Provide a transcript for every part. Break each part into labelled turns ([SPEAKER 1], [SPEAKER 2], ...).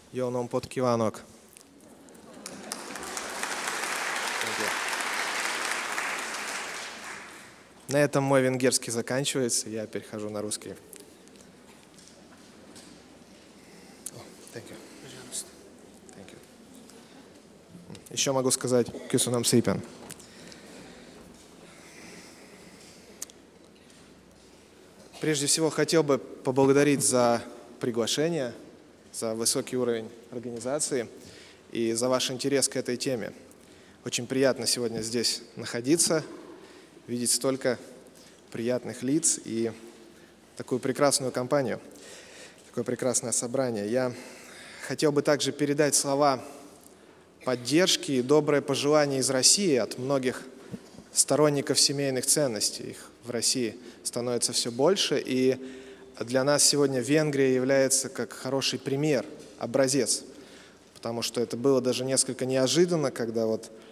[SPEAKER 1] Jó napot kívánok! На этом мой венгерский заканчивается, я перехожу на русский. Thank you. Thank you. Еще могу сказать «Köszönöm szépen». Прежде всего, хотел бы поблагодарить за приглашение, за высокий уровень организации и за ваш интерес к этой теме. Очень приятно сегодня здесь находиться, видеть столько приятных лиц и такую прекрасную компанию, такое прекрасное собрание. Я хотел бы также передать слова поддержки и доброе пожелание из России от многих сторонников семейных ценностей. Их в России становится все больше, и для нас сегодня Венгрия является как хороший пример, образец, потому что это было даже несколько неожиданно, когда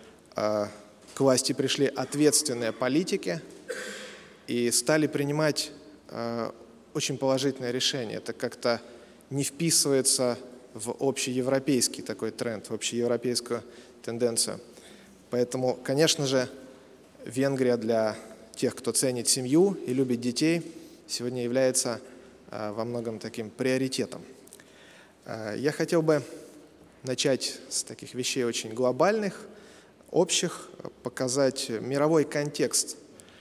[SPEAKER 1] к власти пришли ответственные политики и стали принимать очень положительные решения. Это как-то не вписывается в общеевропейский такой тренд, в общеевропейскую тенденцию. Поэтому, конечно же, Венгрия для тех, кто ценит семью и любит детей, сегодня является во многом таким приоритетом. Я хотел бы начать с таких вещей очень глобальных, общих, показать мировой контекст,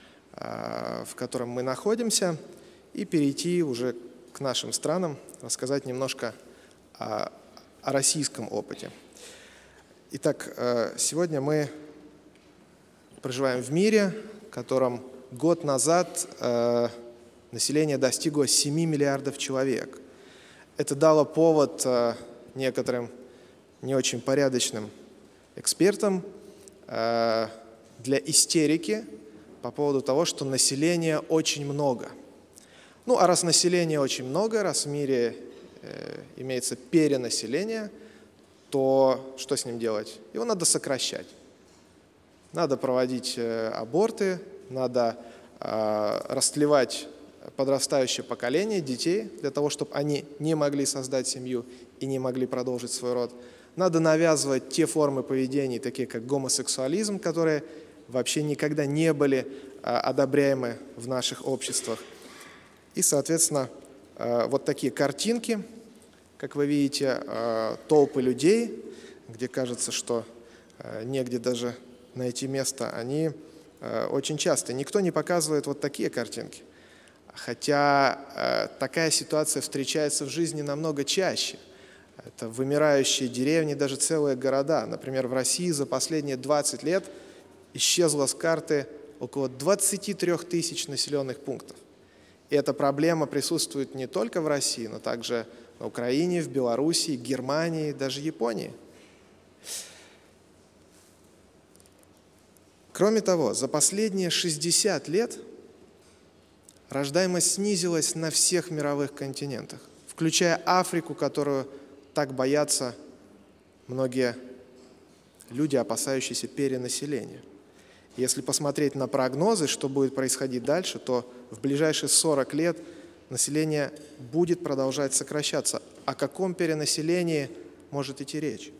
[SPEAKER 1] в котором мы находимся, и перейти уже к нашим странам, рассказать немножко о российском опыте. Итак, сегодня мы проживаем в мире, в котором год назад население достигло 7 миллиардов человек. Это дало повод некоторым не очень порядочным экспертам для истерики по поводу того, что населения очень много. А раз населения очень много, раз в мире имеется перенаселение, то что с ним делать? Его надо сокращать. Надо проводить аборты, надо растлевать подрастающее поколение детей для того, чтобы они не могли создать семью и не могли продолжить свой род. Надо навязывать те формы поведения, такие как гомосексуализм, которые вообще никогда не были одобряемы в наших обществах. И, соответственно, вот такие картинки, как вы видите, толпы людей, где кажется, что негде даже найти место, они очень часто. Никто не показывает вот такие картинки. Хотя такая ситуация встречается в жизни намного чаще. Это вымирающие деревни, даже целые города. Например, в России за последние 20 лет исчезло с карты около 23 тысяч населенных пунктов. И эта проблема присутствует не только в России, но также на Украине, в Белоруссии, Германии, даже Японии. Кроме того, за последние 60 лет рождаемость снизилась на всех мировых континентах, включая Африку, которую так боятся многие люди, опасающиеся перенаселения. Если посмотреть на прогнозы, что будет происходить дальше, то в ближайшие 40 лет население будет продолжать сокращаться. О каком перенаселении может идти речь?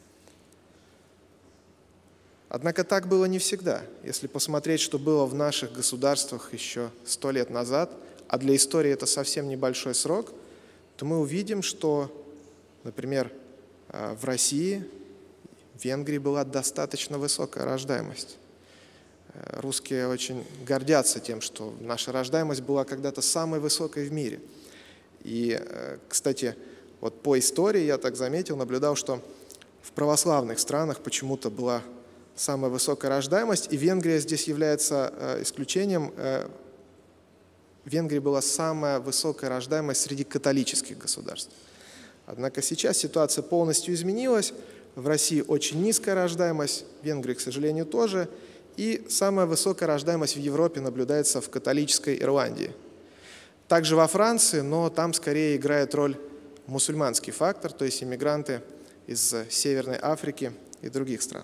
[SPEAKER 1] Однако так было не всегда. Если посмотреть, что было в наших государствах еще 100 лет назад, а для истории это совсем небольшой срок, то мы увидим, что, например, в России, в Венгрии была достаточно высокая рождаемость. Русские очень гордятся тем, что наша рождаемость была когда-то самой высокой в мире. И, кстати, вот по истории я так заметил, наблюдал, что в православных странах почему-то была самая высокая рождаемость, и Венгрия здесь является исключением. В Венгрии была самая высокая рождаемость среди католических государств. Однако сейчас ситуация полностью изменилась. В России очень низкая рождаемость, в Венгрии, к сожалению, тоже. И самая высокая рождаемость в Европе наблюдается в католической Ирландии. Также во Франции, но там скорее играет роль мусульманский фактор, то есть иммигранты из Северной Африки и других стран.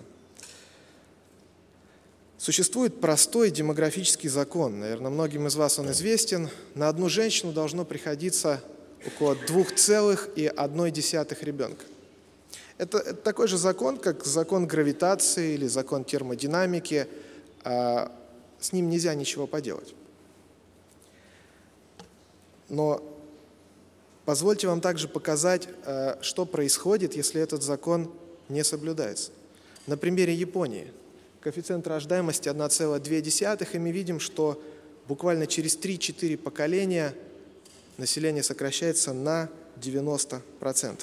[SPEAKER 1] Существует простой демографический закон, наверное, многим из вас он известен. На одну женщину должно приходиться около 2,1 ребенка. Это такой же закон, как закон гравитации или закон термодинамики. С ним нельзя ничего поделать. Но позвольте вам также показать, что происходит, если этот закон не соблюдается. На примере Японии. Коэффициент рождаемости 1,2, и мы видим, что буквально через 3-4 поколения население сокращается на 90%.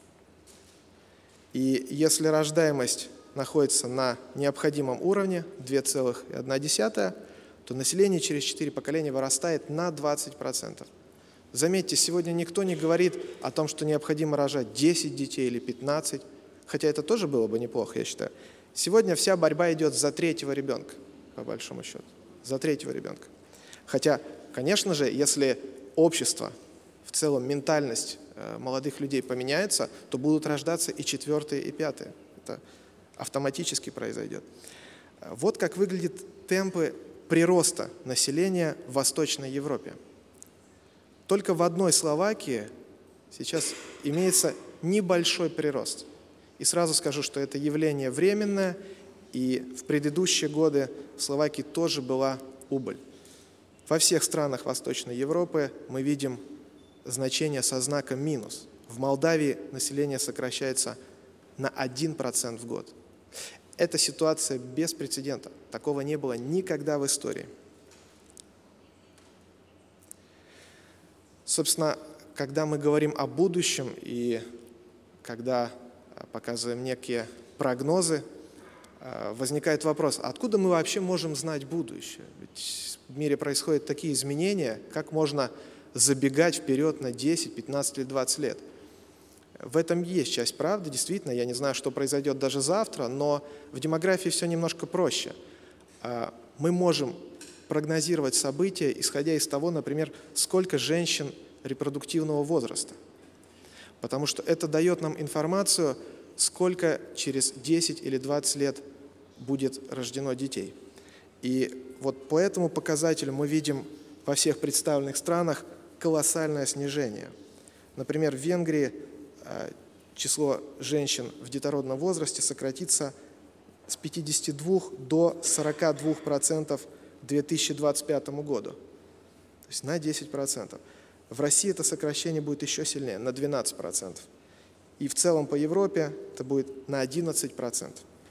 [SPEAKER 1] И если рождаемость находится на необходимом уровне 2,1, то население через 4 поколения вырастает на 20%. Заметьте, сегодня никто не говорит о том, что необходимо рожать 10 детей или 15, хотя это тоже было бы неплохо, я считаю. Сегодня вся борьба идет за 3-го ребенка, по большому счету, за 3-го ребенка. Хотя, конечно же, если общество, в целом ментальность молодых людей поменяется, то будут рождаться и 4-е, и 5-е. Это автоматически произойдет. Вот как выглядят темпы прироста населения в Восточной Европе. Только в одной Словакии сейчас имеется небольшой прирост. И сразу скажу, что это явление временное, и в предыдущие годы в Словакии тоже была убыль. Во всех странах Восточной Европы мы видим значение со знаком минус. В Молдавии население сокращается на 1% в год. Эта ситуация без прецедента. Такого не было никогда в истории. Собственно, когда мы говорим о будущем и когда показываем некие прогнозы, возникает вопрос, откуда мы вообще можем знать будущее? Ведь в мире происходят такие изменения, как можно забегать вперед на 10, 15 или 20 лет? В этом есть часть правды, действительно, я не знаю, что произойдет даже завтра, но в демографии все немножко проще. Мы можем прогнозировать события, исходя из того, например, сколько женщин репродуктивного возраста. Потому что это дает нам информацию, сколько через 10 или 20 лет будет рождено детей. И вот по этому показателю мы видим во всех представленных странах колоссальное снижение. Например, в Венгрии число женщин в детородном возрасте сократится с 52 до 42% к 2025 году, то есть на 10%. В России это сокращение будет еще сильнее, на 12%. И в целом по Европе это будет на 11%.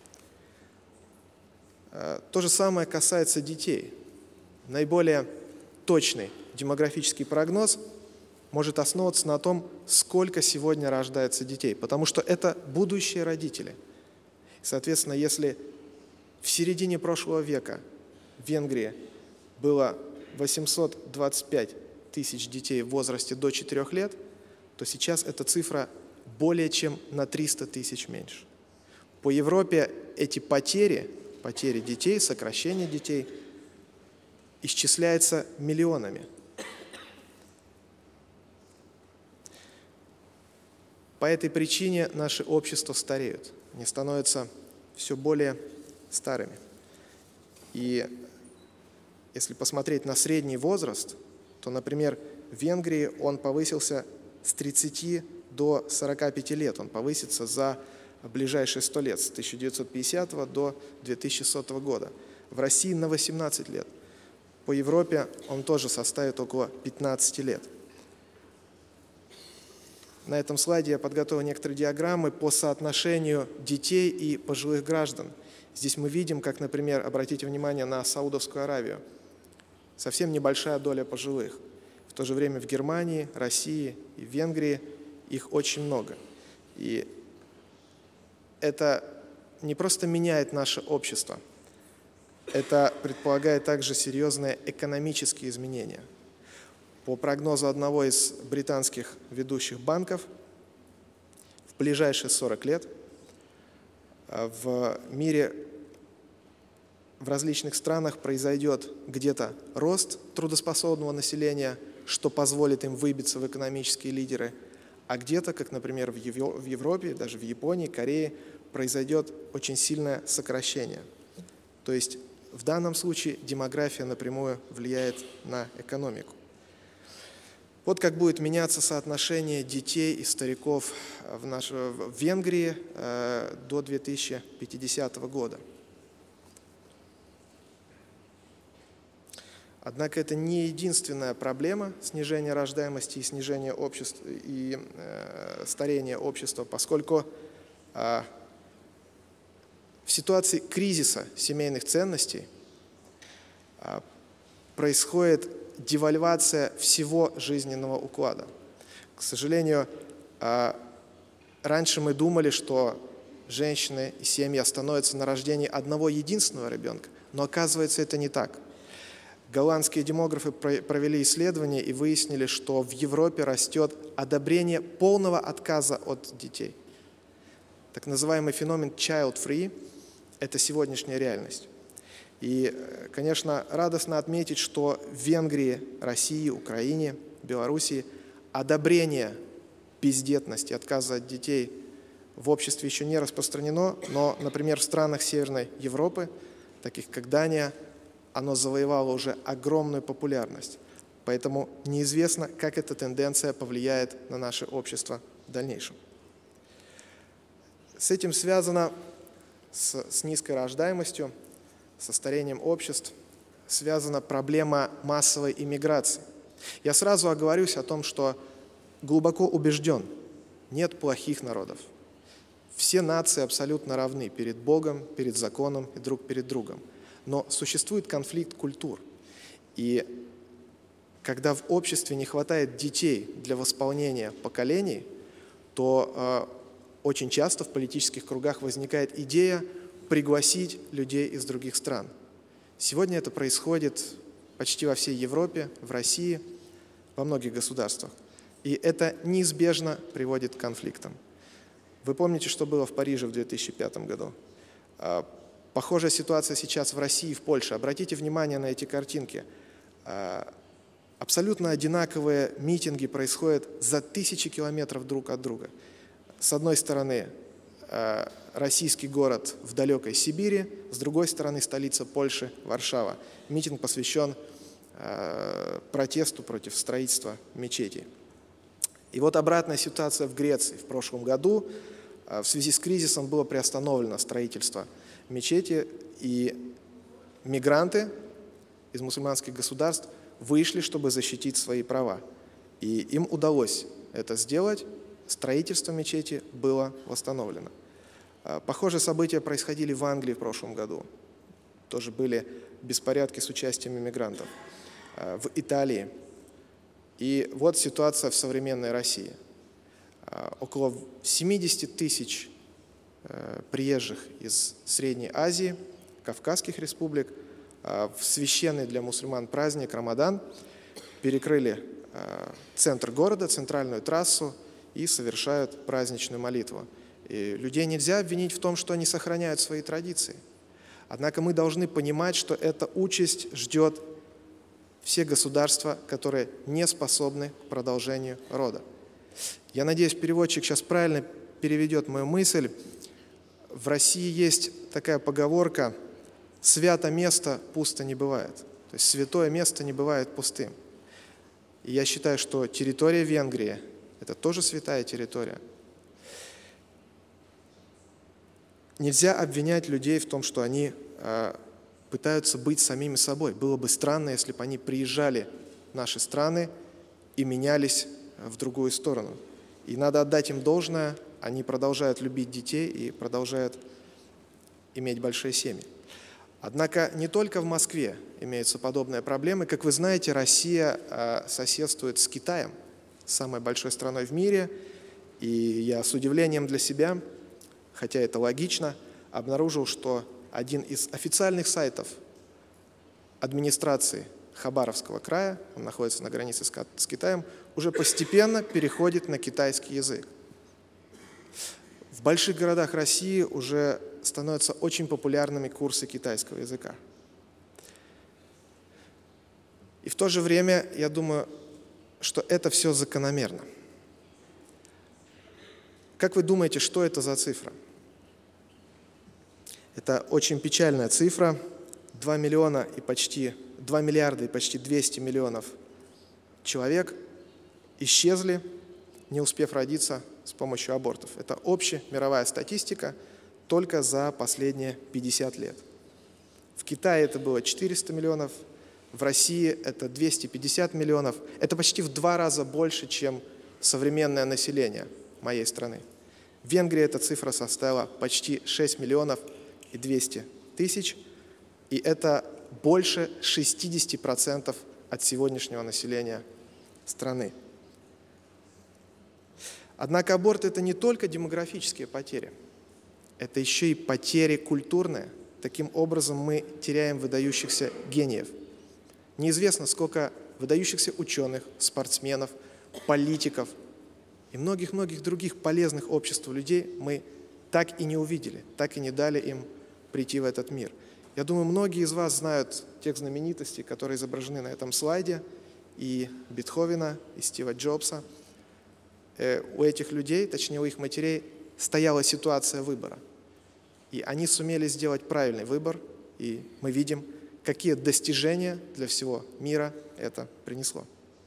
[SPEAKER 1] То же самое касается детей. Наиболее точный демографический прогноз может основываться на том, сколько сегодня рождается детей, потому что это будущие родители. Соответственно, если в середине прошлого века в Венгрии было 825 тысяч детей в возрасте до 4 лет, то сейчас эта цифра более чем на 300 тысяч меньше. По Европе эти потери детей, сокращение детей исчисляется миллионами. По этой причине наши общества стареют, они становятся все более старыми. И если посмотреть на средний возраст, то, например, в Венгрии он повысился с 30 до 45 лет. Он повысится за ближайшие 100 лет, с 1950 до 2100 года. В России на 18 лет. По Европе он тоже составит около 15 лет. На этом слайде я подготовил некоторые диаграммы по соотношению детей и пожилых граждан. Здесь мы видим, как, например, обратите внимание на Саудовскую Аравию. Совсем небольшая доля пожилых. В то же время в Германии, России и Венгрии их очень много. И это не просто меняет наше общество, это предполагает также серьезные экономические изменения. По прогнозу одного из британских ведущих банков, в ближайшие 40 лет в мире, в различных странах произойдет где-то рост трудоспособного населения, что позволит им выбиться в экономические лидеры, а где-то, как, например, в Европе, даже в Японии, Корее, произойдет очень сильное сокращение. То есть в данном случае демография напрямую влияет на экономику. Вот как будет меняться соотношение детей и стариков в Венгрии до 2050 года. Однако это не единственная проблема снижения рождаемости и снижения общества и старения общества, поскольку в ситуации кризиса семейных ценностей происходит девальвация всего жизненного уклада. К сожалению, раньше мы думали, что женщины и семьи остановятся на рождении одного единственного ребенка, но оказывается, это не так. Голландские демографы провели исследование и выяснили, что в Европе растет одобрение полного отказа от детей. Так называемый феномен child-free – это сегодняшняя реальность. И, конечно, радостно отметить, что в Венгрии, России, Украине, Белоруссии одобрение бездетности, отказа от детей в обществе еще не распространено, но, например, в странах Северной Европы, таких как Дания, оно завоевало уже огромную популярность. Поэтому неизвестно, как эта тенденция повлияет на наше общество в дальнейшем. С этим связано, с низкой рождаемостью, со старением обществ, связана проблема массовой иммиграции. Я сразу оговорюсь о том, что глубоко убежден, нет плохих народов. Все нации абсолютно равны перед Богом, перед законом и друг перед другом. Но существует конфликт культур. И когда в обществе не хватает детей для восполнения поколений, то очень часто в политических кругах возникает идея пригласить людей из других стран. Сегодня это происходит почти во всей Европе, в России, во многих государствах. И это неизбежно приводит к конфликтам. Вы помните, что было в Париже в 2005 году? Похожая ситуация сейчас в России и в Польше. Обратите внимание на эти картинки. Абсолютно одинаковые митинги происходят за тысячи километров друг от друга. С одной стороны, российский город в далекой Сибири, с другой стороны столица Польши, Варшава. Митинг посвящен протесту против строительства мечетей. И вот обратная ситуация в Греции. В прошлом году в связи с кризисом было приостановлено строительство мечети, и мигранты из мусульманских государств вышли, чтобы защитить свои права. И им удалось это сделать. Строительство мечети было восстановлено. Похожие события происходили в Англии в прошлом году. Тоже были беспорядки с участием иммигрантов. В Италии. И вот ситуация в современной России. Около 70 тысяч приезжих из Средней Азии, Кавказских республик в священный для мусульман праздник Рамадан перекрыли центр города, центральную трассу, и совершают праздничную молитву. И людей нельзя обвинить в том, что они сохраняют свои традиции. Однако мы должны понимать, что эта участь ждет все государства, которые не способны к продолжению рода. Я надеюсь, переводчик сейчас правильно переведет мою мысль. В России есть такая поговорка: «Свято место пусто не бывает». То есть святое место не бывает пустым. И я считаю, что территория Венгрии – это тоже святая территория. Нельзя обвинять людей в том, что они пытаются быть самими собой. Было бы странно, если бы они приезжали в наши страны и менялись в другую сторону. И надо отдать им должное, они продолжают любить детей и продолжают иметь большие семьи. Однако не только в Москве имеются подобные проблемы. Как вы знаете, Россия соседствует с Китаем, самой большой страной в мире. И я с удивлением для себя, хотя это логично, обнаружил, что один из официальных сайтов администрации Хабаровского края, он находится на границе с Китаем, уже постепенно переходит на китайский язык. В больших городах России уже становятся очень популярными курсы китайского языка. И в то же время, я думаю, что это все закономерно. Как вы думаете, что это за цифра? Это очень печальная цифра. 2 миллиарда и почти 200 миллионов человек исчезли, не успев родиться с помощью абортов. Это общемировая статистика только за последние 50 лет. В Китае это было 400 миллионов, в России это 250 миллионов. Это почти в 2 раза больше, чем современное население моей страны. В Венгрии эта цифра составила почти 6 миллионов и 200 тысяч, и это больше 60% от сегодняшнего населения страны. Однако аборт – это не только демографические потери, это еще и потери культурные. Таким образом мы теряем выдающихся гениев. Неизвестно, сколько выдающихся ученых, спортсменов, политиков и многих-многих других полезных обществу людей мы так и не увидели, так и не дали им прийти в этот мир. Я думаю, многие из вас знают тех знаменитостей, которые изображены на этом слайде, и Бетховена, и Стива Джобса. У этих людей, точнее у их матерей, стояла ситуация выбора. И они сумели сделать правильный выбор, и мы видим, какие достижения для всего мира это принесло.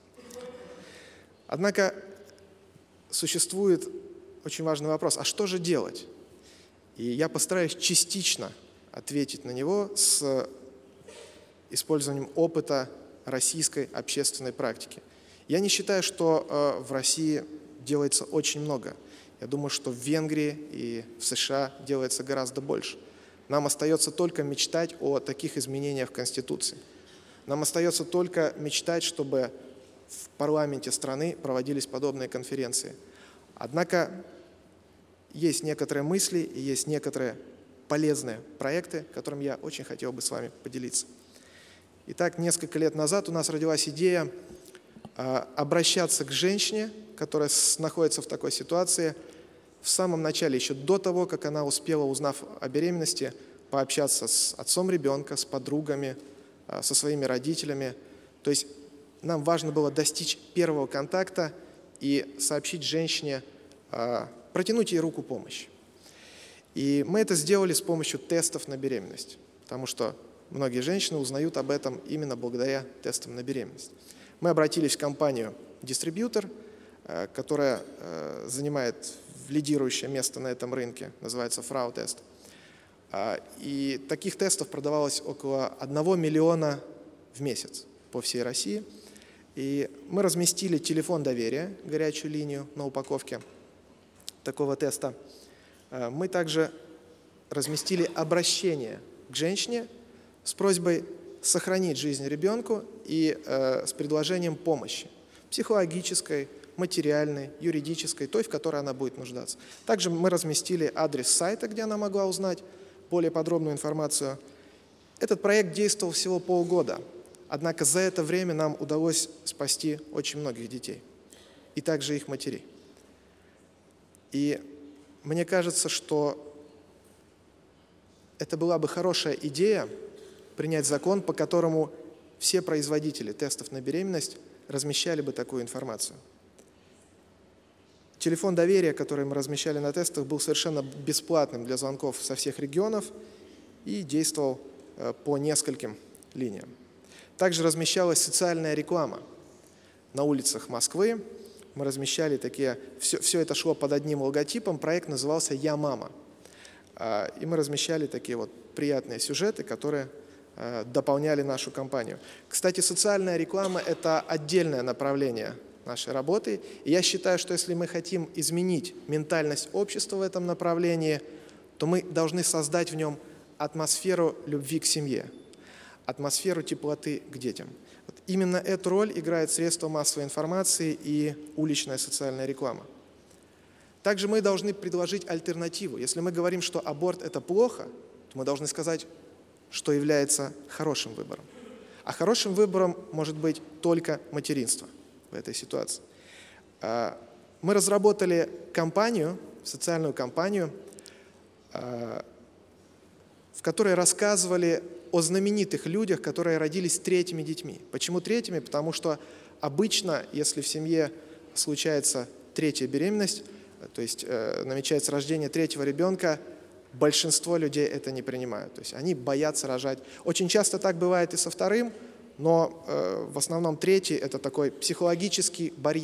[SPEAKER 1] Однако существует очень важный вопрос: а что же делать? И я постараюсь частично ответить на него с использованием опыта российской общественной практики. Я не считаю, что в России делается очень много. Я думаю, что в Венгрии и в США делается гораздо больше. Нам остается только мечтать о таких изменениях в Конституции. Нам остается только мечтать, чтобы в парламенте страны проводились подобные конференции. Однако есть некоторые мысли и есть некоторые полезные проекты, которыми я очень хотел бы с вами поделиться. Итак, несколько лет назад у нас родилась идея обращаться к женщине, которая находится в такой ситуации, в самом начале, еще до того, как она успела, узнав о беременности, пообщаться с отцом ребенка, с подругами, со своими родителями. То есть нам важно было достичь первого контакта и сообщить женщине, протянуть ей руку помощи. И мы это сделали с помощью тестов на беременность, потому что многие женщины узнают об этом именно благодаря тестам на беременность. Мы обратились в компанию «Дистрибьютор», которая занимает лидирующее место на этом рынке, называется Frau-тест. И таких тестов продавалось около 1 миллиона в месяц по всей России. И мы разместили телефон доверия, горячую линию на упаковке такого теста. Мы также разместили обращение к женщине с просьбой сохранить жизнь ребенку и с предложением помощи психологической, материальной, юридической, той, в которой она будет нуждаться. Также мы разместили адрес сайта, где она могла узнать более подробную информацию. Этот проект действовал всего полгода, однако за это время нам удалось спасти очень многих детей и также их матерей. И мне кажется, что это была бы хорошая идея принять закон, по которому все производители тестов на беременность размещали бы такую информацию. Телефон доверия, который мы размещали на тестах, был совершенно бесплатным для звонков со всех регионов и действовал по нескольким линиям. Также размещалась социальная реклама на улицах Москвы. Мы размещали такие, все это шло под одним логотипом, проект назывался «Я мама». И мы размещали такие вот приятные сюжеты, которые дополняли нашу кампанию. Кстати, социальная реклама – это отдельное направление нашей работы. И я считаю, что если мы хотим изменить ментальность общества в этом направлении, то мы должны создать в нем атмосферу любви к семье, атмосферу теплоты к детям. Вот именно эту роль играет средства массовой информации и уличная социальная реклама. Также мы должны предложить альтернативу. Если мы говорим, что аборт – это плохо, то мы должны сказать, что является хорошим выбором. А хорошим выбором может быть только материнство в этой ситуации. Мы разработали кампанию, социальную кампанию, в которой рассказывали о знаменитых людях, которые родились третьими детьми. Почему третьими? Потому что обычно, если в семье случается третья беременность, то есть намечается рождение третьего ребенка, большинство людей это не принимают. То есть они боятся рожать. Очень часто так бывает и со вторым, но в основном третий – это такой психологический барьер.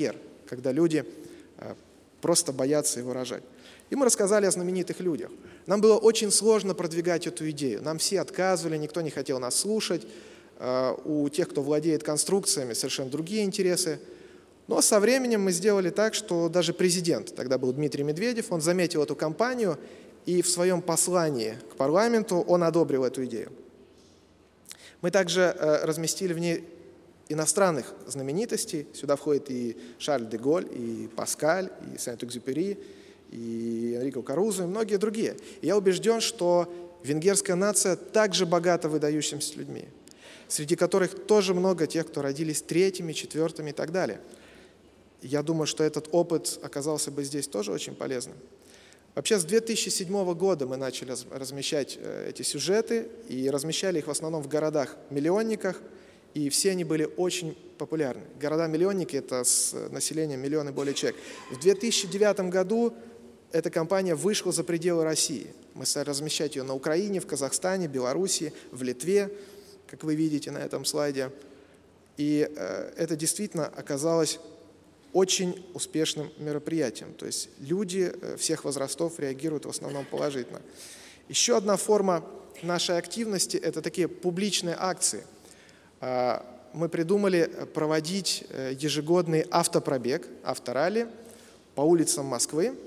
[SPEAKER 1] когда люди просто боятся его рожать. И мы рассказали о знаменитых людях. Нам было очень сложно продвигать эту идею. Нам все отказывали, никто не хотел нас слушать. У тех, кто владеет конструкциями, совершенно другие интересы. Но со временем мы сделали так, что даже президент, тогда был Дмитрий Медведев, он заметил эту кампанию, и в своем послании к парламенту он одобрил эту идею. Мы также разместили в ней иностранных знаменитостей. Сюда входят и Шарль де Голль, и Паскаль, и Сент-Экзюпери, и Энрико Карузо, и многие другие. И я убежден, что венгерская нация также богата выдающимися людьми, среди которых тоже много тех, кто родились третьими, четвертыми и так далее. Я думаю, что этот опыт оказался бы здесь тоже очень полезным. Вообще, с 2007 года мы начали размещать эти сюжеты, и размещали их в основном в городах-миллионниках, и все они были очень популярны. Города-миллионники – это с населением миллион и более человек. В 2009 году эта кампания вышла за пределы России. Мы стали размещать ее на Украине, в Казахстане, Белоруссии, в Литве, как вы видите на этом слайде. И это действительно оказалось очень успешным мероприятием. То есть люди всех возрастов реагируют в основном положительно. Еще одна форма нашей активности – это такие публичные акции. Мы придумали проводить ежегодный автопробег, авторалли по улицам Москвы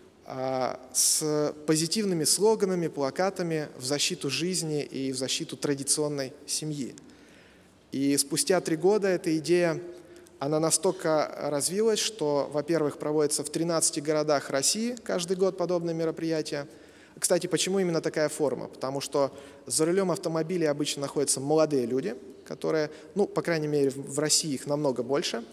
[SPEAKER 1] с позитивными слоганами, плакатами в защиту жизни и в защиту традиционной семьи. И спустя 3 года эта идея, она настолько развилась, что, во-первых, проводится в 13 городах России каждый год подобные мероприятия. Кстати, почему именно такая форма? Потому что за рулем автомобиля обычно находятся молодые люди, которые, по крайней мере, в России их намного больше.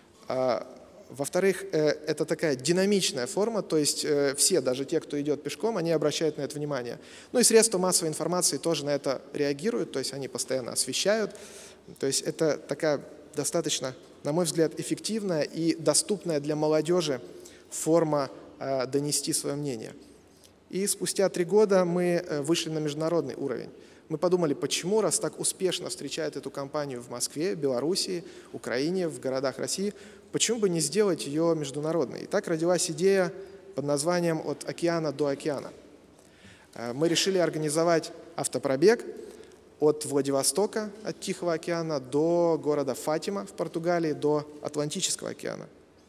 [SPEAKER 1] Во-вторых, это такая динамичная форма, то есть все, даже те, кто идет пешком, они обращают на это внимание. И средства массовой информации тоже на это реагируют, то есть они постоянно освещают. То есть это такая достаточно, на мой взгляд, эффективная и доступная для молодежи форма донести свое мнение. И спустя 3 года мы вышли на международный уровень. Мы подумали, почему, раз так успешно встречают эту кампанию в Москве, Белоруссии, Украине, в городах России, почему бы не сделать ее международной? И так родилась идея под названием «От океана до океана». Мы решили организовать автопробег от Владивостока, от Тихого океана, до города Фатима в Португалии, до Атлантического океана.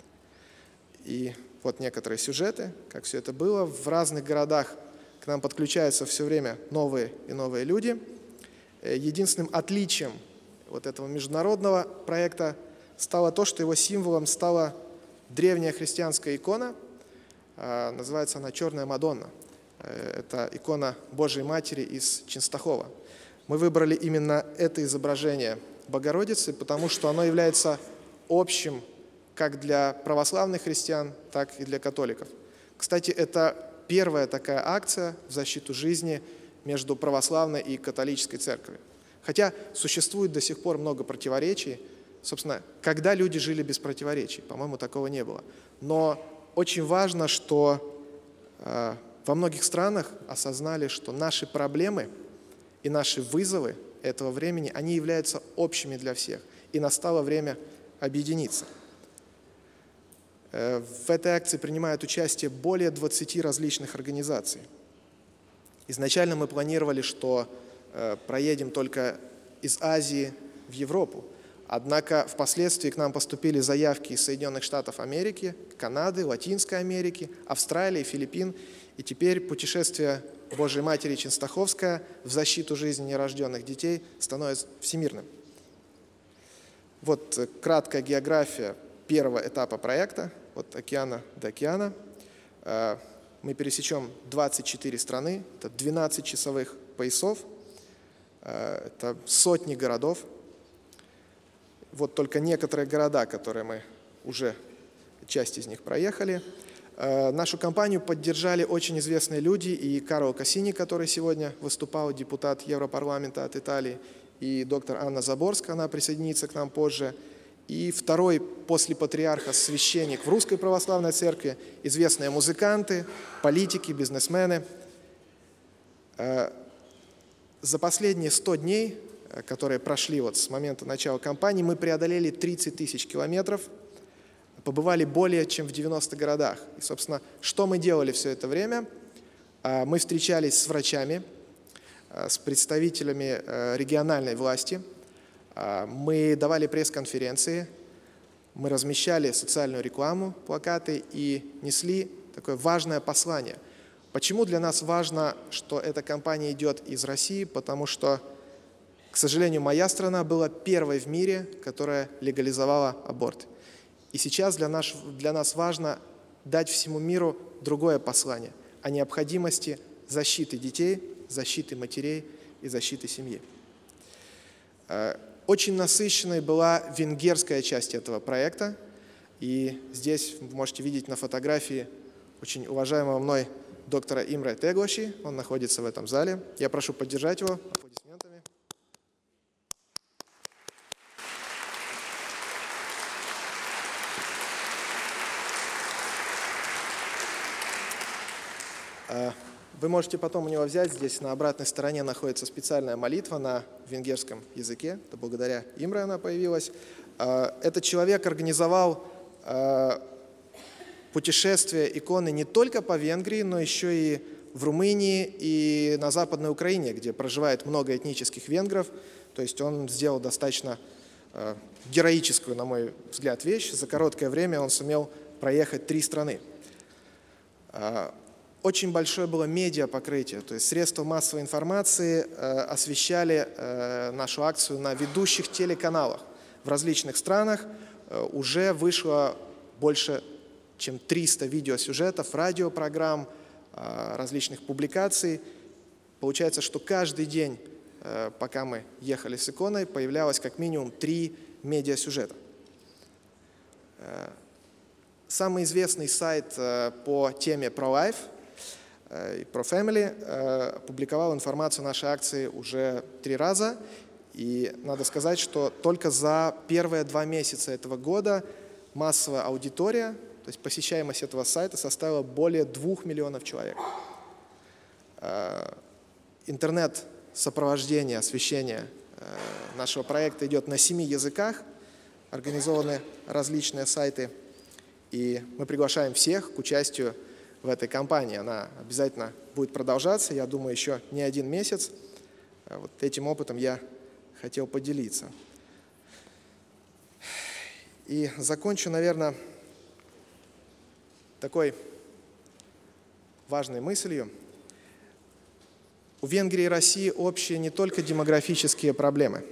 [SPEAKER 1] И вот некоторые сюжеты, как все это было. В разных городах к нам подключаются все время новые и новые люди. Единственным отличием вот этого международного проекта стало то, что его символом стала древняя христианская икона. Называется она «Черная Мадонна». Это икона Божией Матери из Ченстахова. Мы выбрали именно это изображение Богородицы, потому что оно является общим как для православных христиан, так и для католиков. Кстати, это первая такая акция в защиту жизни между православной и католической церковью. Хотя существует до сих пор много противоречий. Собственно, когда люди жили без противоречий? По-моему, такого не было. Но очень важно, что во многих странах осознали, что наши проблемы и наши вызовы этого времени, они являются общими для всех. И настало время объединиться. В этой акции принимают участие более 20 различных организаций. Изначально мы планировали, что проедем только из Азии в Европу. Однако впоследствии к нам поступили заявки из Соединенных Штатов Америки, Канады, Латинской Америки, Австралии, Филиппин. И теперь путешествие Божией Матери Ченстаховская в защиту жизни нерожденных детей становится всемирным. Вот краткая география первого этапа проекта, от океана до океана. Мы пересечем 24 страны, это 12 часовых поясов, это сотни городов. Вот только некоторые города, которые мы уже, часть из них проехали. Нашу кампанию поддержали очень известные люди, и Карло Кассини, который сегодня выступал, депутат Европарламента от Италии, и доктор Анна Заборская, она присоединится к нам позже. И второй после патриарха священник в Русской Православной Церкви, известные музыканты, политики, бизнесмены. За последние 100 дней, которые прошли с момента начала кампании, мы преодолели 30 000 километров, побывали более чем в 90 городах. И, собственно, что мы делали все это время? Мы встречались с врачами, с представителями региональной власти, мы давали пресс-конференции, мы размещали социальную рекламу, плакаты и несли такое важное послание. Почему для нас важно, что эта кампания идет из России? Потому что, к сожалению, моя страна была первой в мире, которая легализовала аборт. И сейчас для нас важно дать всему миру другое послание о необходимости защиты детей, защиты матерей и защиты семьи. Очень насыщенной была венгерская часть этого проекта. И здесь вы можете видеть на фотографии очень уважаемого мной доктора Имре Теглоши. Он находится в этом зале. Я прошу поддержать его аплодисментами. Вы можете потом у него взять, здесь на обратной стороне находится специальная молитва на венгерском языке, это благодаря Имре она появилась. Этот человек организовал путешествие иконы не только по Венгрии, но еще и в Румынии и на Западной Украине, где проживает много этнических венгров. То есть он сделал достаточно героическую, на мой взгляд, вещь. За короткое время он сумел проехать 3 страны. Очень большое было медиапокрытие, то есть средства массовой информации освещали нашу акцию на ведущих телеканалах. В различных странах уже вышло больше чем 300 видеосюжетов, радиопрограмм, различных публикаций. Получается, что каждый день, пока мы ехали с иконой, появлялось как минимум 3 медиасюжета. Самый известный сайт по теме Pro-Life и Pro Family опубликовал информацию о нашей акции уже 3 раза. И надо сказать, что только за первые 2 месяца этого года массовая аудитория, то есть посещаемость этого сайта составила более 2 миллионов человек. Интернет-сопровождение, освещение нашего проекта идет на 7 языках, организованы различные сайты. И мы приглашаем всех к участию в этой кампании. Она обязательно будет продолжаться, я думаю, еще не 1 месяц. Вот этим опытом я хотел поделиться. И закончу, наверное, такой важной мыслью. У Венгрии и России общие не только демографические проблемы.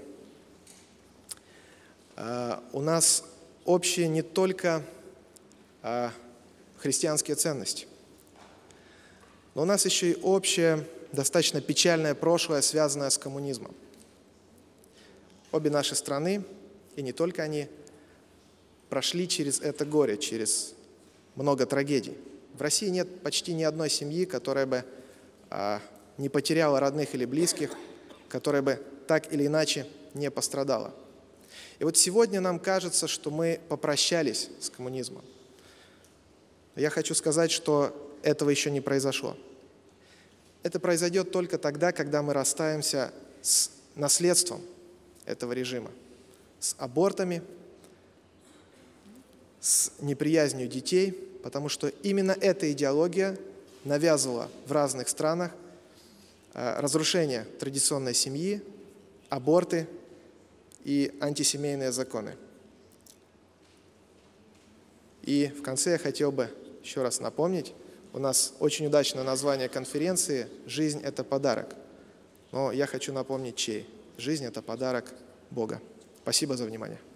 [SPEAKER 1] У нас общие не только христианские ценности. Но у нас еще и общее, достаточно печальное прошлое, связанное с коммунизмом. Обе наши страны, и не только они, прошли через это горе, через много трагедий. В России нет почти ни одной семьи, которая бы не потеряла родных или близких, которая бы так или иначе не пострадала. И вот сегодня нам кажется, что мы попрощались с коммунизмом. Я хочу сказать, что этого еще не произошло. Это произойдет только тогда, когда мы расстаемся с наследством этого режима, с абортами, с неприязнью детей, потому что именно эта идеология навязывала в разных странах разрушение традиционной семьи, аборты и антисемейные законы. И в конце я хотел бы еще раз напомнить, у нас очень удачное название конференции «Жизнь – это подарок». Но я хочу напомнить, чей? Жизнь – это подарок Бога. Спасибо за внимание.